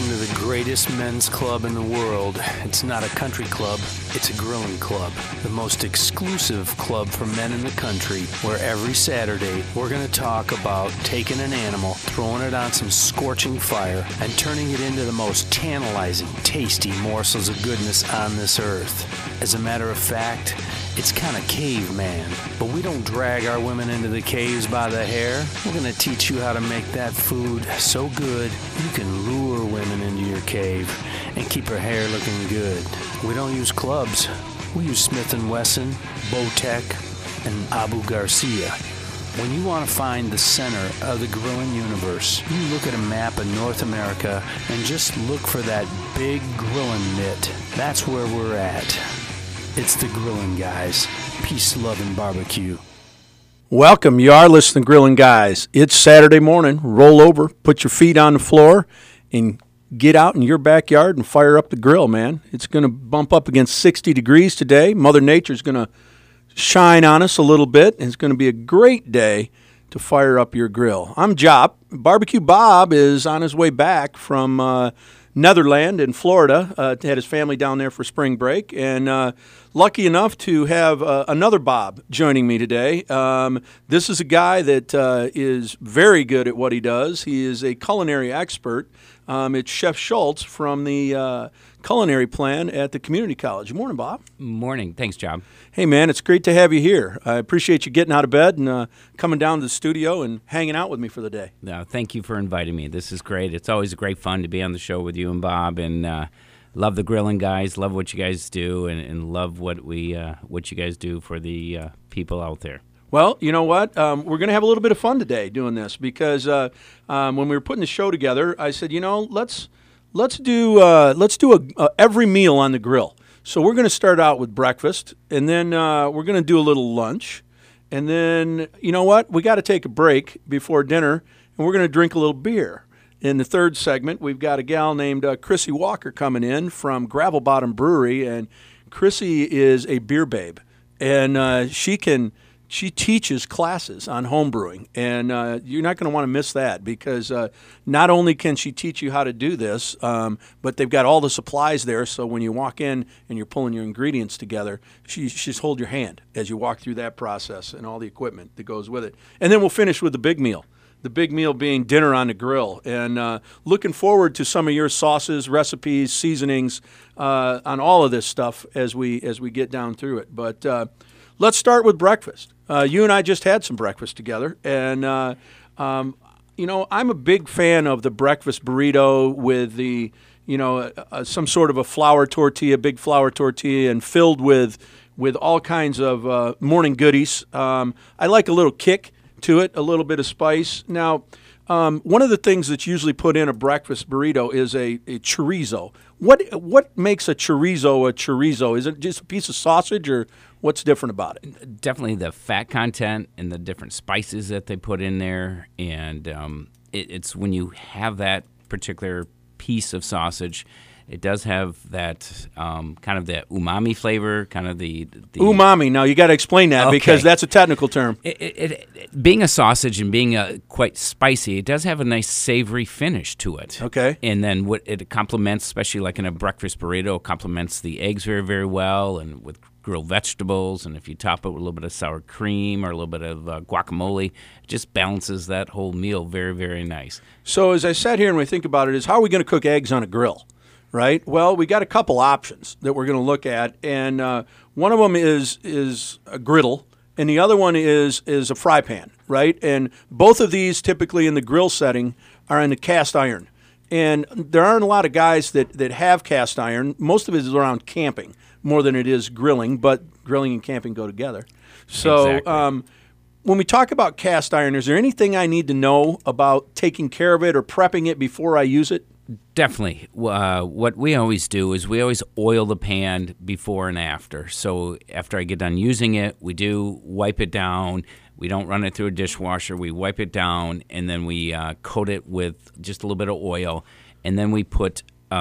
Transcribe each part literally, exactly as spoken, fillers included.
Welcome to the greatest men's club in the world. It's not a country club, it's a grilling club. The most exclusive club for men in the country, where every Saturday we're going to talk about taking an animal, throwing it on some scorching fire, and turning it into the most tantalizing, tasty morsels of goodness on this earth. As a matter of fact, it's kind of caveman, but we don't drag our women into the caves by the hair. We're going to teach you how to make that food so good you can lure women into your cave and keep her hair looking good. We don't use clubs. We use Smith and Wesson, Bowtech, and Abu Garcia. When you want to find the center of the grilling universe, you look at a map of North America and just look for that big grilling mitt. That's where we're at. It's the Grilling Guys. Peace, love, and barbecue. Welcome. You are listening to Grilling Guys. It's Saturday morning. Roll over, put your feet on the floor, and get out in your backyard and fire up the grill, man. It's going to bump up against sixty degrees today. Mother Nature's going to shine on us a little bit, and it's going to be a great day to fire up your grill. I'm Jop. Barbecue Bob is on his way back from uh, Netherland in Florida. Uh, had his family down there for spring break, and uh, lucky enough to have uh, another Bob joining me today. Um, this is a guy that uh, is very good at what he does. He is a culinary expert. Um, it's Chef Schultz from the uh, culinary plan at the community college. Good morning, Bob. Morning. Thanks, Job. Hey, man, it's great to have you here. I appreciate you getting out of bed and uh, coming down to the studio and hanging out with me for the day. No, thank you for inviting me. This is great. It's always great fun to be on the show with you and Bob, and uh, love the Grilling Guys, love what you guys do, and, and love what we uh, what you guys do for the uh, people out there. Well, you know what? Um, we're going to have a little bit of fun today doing this because uh, um, when we were putting the show together, I said, you know, let's let's do uh, let's do a, a every meal on the grill. So we're going to start out with breakfast, and then uh, we're going to do a little lunch, and then you know what? We got to take a break before dinner, and we're going to drink a little beer. In the third segment, we've got a gal named uh, Chrissy Walker coming in from Gravel Bottom Brewery, and Chrissy is a beer babe, and uh, she can. She teaches classes on home brewing, and uh, you're not going to want to miss that because uh, not only can she teach you how to do this, um, but they've got all the supplies there, so when you walk in and you're pulling your ingredients together, she, she's hold your hand as you walk through that process and all the equipment that goes with it. And then we'll finish with the big meal, the big meal being dinner on the grill, and uh, looking forward to some of your sauces, recipes, seasonings, uh, on all of this stuff as we, as we get down through it. But uh, let's start with breakfast. Uh, you and I just had some breakfast together, and, uh, um, you know, I'm a big fan of the breakfast burrito with the, you know, uh, some sort of a flour tortilla, big flour tortilla, and filled with with all kinds of uh, morning goodies. Um, I like a little kick to it, a little bit of spice. Now, um, one of the things that's usually put in a breakfast burrito is a, a chorizo. What what makes a chorizo a chorizo? Is it just a piece of sausage, or what's different about it? Definitely the fat content and the different spices that they put in there, and um, it, it's when you have that particular piece of sausage, it does have that um, kind of the umami flavor, kind of the, the umami. Now you got to explain that okay. because that's a technical term. It, it, it, being a sausage and being a, quite spicy, it does have a nice savory finish to it. Okay. And then what it complements, especially like in a breakfast burrito, it complements the eggs very, very well, and with grilled vegetables, and if you top it with a little bit of sour cream or a little bit of uh, guacamole, it just balances that whole meal very, very nice. So as I sat here and we think about it, is how are we going to cook eggs on a grill? Right. Well, we got a couple options that we're going to look at, and uh, one of them is is a griddle, and the other one is is a fry pan. Right, and both of these typically in the grill setting are in the cast iron, and there aren't a lot of guys that that have cast iron. Most of it is around camping more than it is grilling, but grilling and camping go together. So. Exactly. Um, When we talk about cast iron, is there anything I need to know about taking care of it or prepping it before I use it? Definitely. Uh, what we always do is we always oil the pan before and after. So after I get done using it, we do wipe it down. We don't run it through a dishwasher. We wipe it down, and then we uh, coat it with just a little bit of oil. And then we put uh,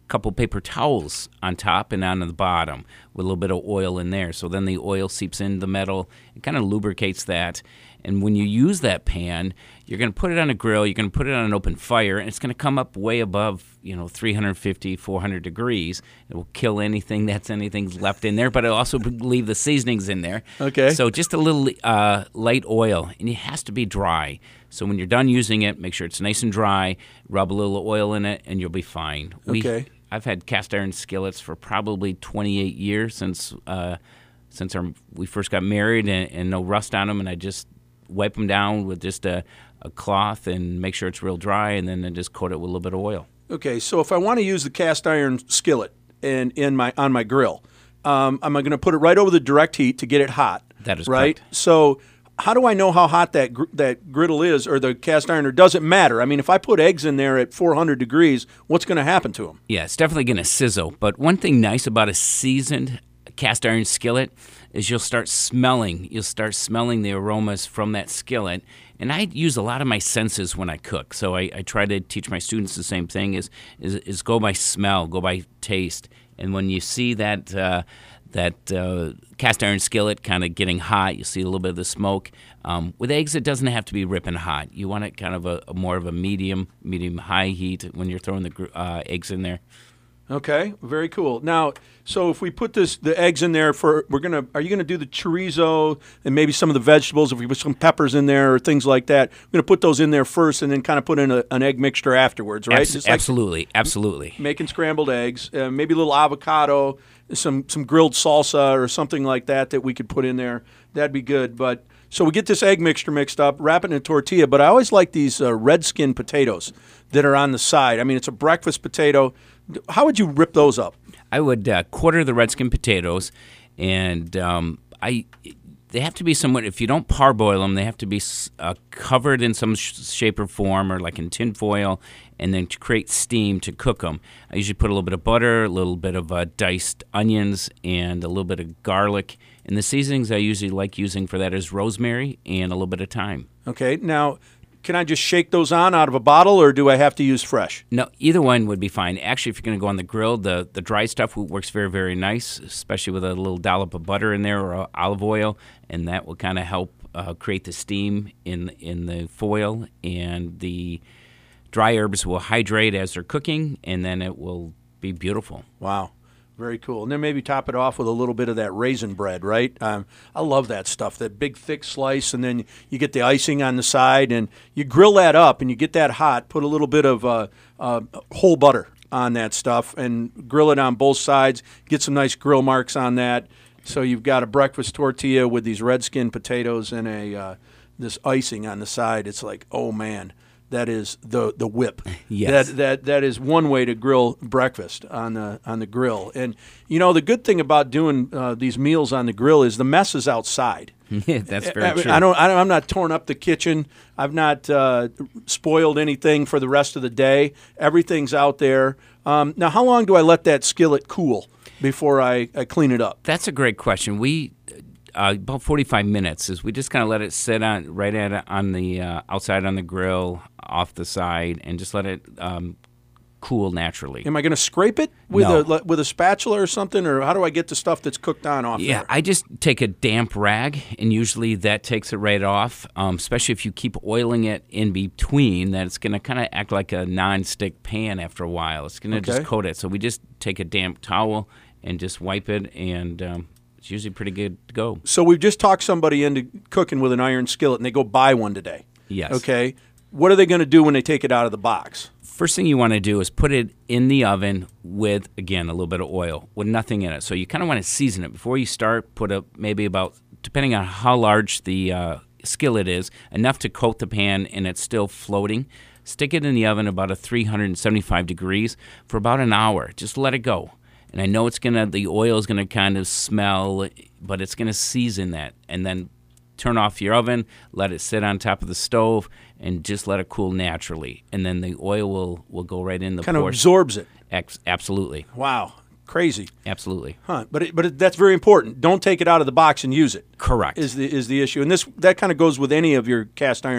couple paper towels on top and on the bottom with a little bit of oil in there. So then the oil seeps into the metal. It kind of lubricates that. And when you use that pan, you're going to put it on a grill, you're going to put it on an open fire, and it's going to come up way above, you know, three fifty, four hundred degrees. It will kill anything that's anything's left in there, but it'll also leave the seasonings in there. Okay. So just a little uh, light oil, and it has to be dry. So when you're done using it, make sure it's nice and dry, rub a little oil in it, and you'll be fine. We, Okay. I've had cast iron skillets for probably twenty-eight years since uh, since our, we first got married, and, and no rust on them, and I just wipe them down with just a, a cloth and make sure it's real dry, and then I just coat it with a little bit of oil. Okay, so if I want to use the cast iron skillet in, in my on my grill, um, am I going to put it right over the direct heat to get it hot? That is right. correct. So how do I know how hot that gr- that griddle is, or the cast iron, or does it matter? I mean, if I put eggs in there at four hundred degrees, what's going to happen to them? Yeah, it's definitely going to sizzle. But one thing nice about a seasoned cast iron skillet is you'll start smelling. You'll start smelling the aromas from that skillet. And I use a lot of my senses when I cook. So I, I try to teach my students the same thing: is is, is go by smell, go by taste. And when you see that uh, that uh, cast iron skillet kind of getting hot, you see a little bit of the smoke. Um, with eggs, it doesn't have to be ripping hot. You want it kind of a, a more of a medium, medium high heat when you're throwing the gr- uh, eggs in there. Okay, very cool. Now, so if we put this the eggs in there for, we're gonna, are you gonna do the chorizo and maybe some of the vegetables? If we put some peppers in there or things like that, we're gonna put those in there first and then kind of put in a, an egg mixture afterwards, right? Abs- Just like absolutely, absolutely. making scrambled eggs, uh, maybe a little avocado, some some grilled salsa or something like that that we could put in there. That'd be good. But so we get this egg mixture mixed up, wrap it in a tortilla. But I always like these uh, red skin potatoes that are on the side. I mean, it's a breakfast potato. How would you rip those up? I would uh, quarter the red skin potatoes, and um, I they have to be somewhat. If you don't parboil them, they have to be uh, covered in some sh- shape or form, or like in tin foil, and then to create steam to cook them. I usually put a little bit of butter, a little bit of uh, diced onions, and a little bit of garlic. And the seasonings I usually like using for that is rosemary and a little bit of thyme. Okay, now can I just shake those on out of a bottle, or do I have to use fresh? No, either one would be fine. Actually, if you're going to go on the grill, the, the dry stuff works very, very nice, especially with a little dollop of butter in there or uh, olive oil, and that will kind of help uh, create the steam in in the foil, and the dry herbs will hydrate as they're cooking, and then it will be beautiful. Wow. Very cool. And then maybe top it off with a little bit of that raisin bread, right? Um, I love that stuff, that big, thick slice, and then you get the icing on the side, and you grill that up, and you get that hot, put a little bit of uh, uh, whole butter on that stuff, and grill it on both sides, get some nice grill marks on that. So you've got a breakfast tortilla with these red skin potatoes and a uh, this icing on the side. It's like, oh, man. That is the the whip. Yes. That that that is one way to grill breakfast on the on the grill. And you know the good thing about doing uh, these meals on the grill is the mess is outside. Yeah, that's very I, true. I don't, I don't. I'm not torn up the kitchen. I've not uh, spoiled anything for the rest of the day. Everything's out there. Um, now, how long do I let that skillet cool before I, I clean it up? That's a great question. We uh, about forty-five minutes is we just kind of let it sit on right at on the uh, outside on the grill, off the side, and just let it um, cool naturally. Am I going to scrape it with No. a with a spatula or something, or how do I get the stuff that's cooked on off Yeah, there? I just take a damp rag, and usually that takes it right off, um, especially if you keep oiling it in between, that it's going to kind of act like a non-stick pan after a while. It's going to Okay. just coat it. So we just take a damp towel and just wipe it, and um, it's usually pretty good to go. So we've just talked somebody into cooking with an iron skillet, and they go buy one today. Yes. Okay. What are they going to do when they take it out of the box? First thing you want to do is put it in the oven with, again, a little bit of oil with nothing in it. So you kind of want to season it. Before you start, put up maybe about, depending on how large the uh, skillet is, enough to coat the pan and it's still floating. Stick it in the oven about a three hundred seventy-five degrees for about an hour. Just let it go. And I know it's going to, the oil is going to kind of smell, but it's going to season that. And then turn off your oven, let it sit on top of the stove, and just let it cool naturally. And then the oil will, will go right in the Kind of portion. absorbs it. Ex- absolutely. Wow. Crazy. Absolutely. Huh. But it, but it, that's very important. Don't take it out of the box and use it. Correct. Is the is the issue. And this that kind of goes with any of your cast iron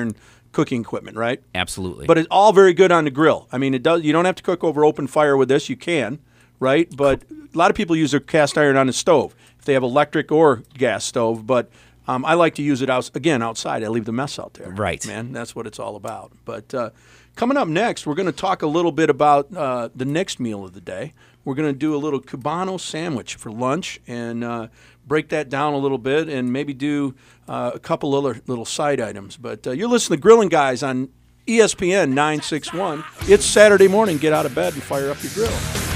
cooking equipment, right? Absolutely. But it's all very good on the grill. I mean, it does. You don't have to cook over open fire with this. You can, right? But a lot of people use their cast iron on the stove if they have electric or gas stove. But um, I like to use it out again outside. I leave the mess out there. Right, man. That's what it's all about. But uh, coming up next, we're going to talk a little bit about uh, the next meal of the day. We're going to do a little Cubano sandwich for lunch and uh, break that down a little bit and maybe do uh, a couple other little side items. But uh, you're listening to Grilling Guys on E S P N nine sixty-one. It's Saturday morning. Get out of bed and fire up your grill.